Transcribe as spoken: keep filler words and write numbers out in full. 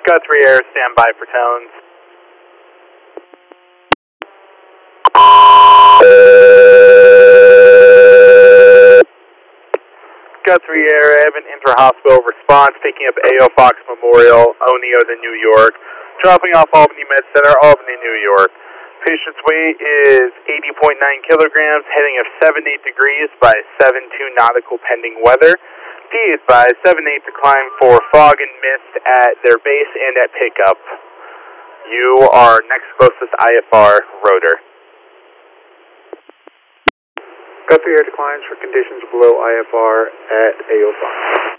Guthrie Air, stand by for tones. Guthrie Air, I have an inter-hospital response picking up A O Fox Memorial, Oneida, New York, dropping off Albany Med Center, Albany, New York. Patient's weight is eighty point nine kilograms, heading of seven eight degrees by seven two nautical pending weather. D is by seven eight to climb for fog and mist at their base and at pickup. You are next closest I F R rotor. Guthrie Air declines for conditions below I F R at A O five.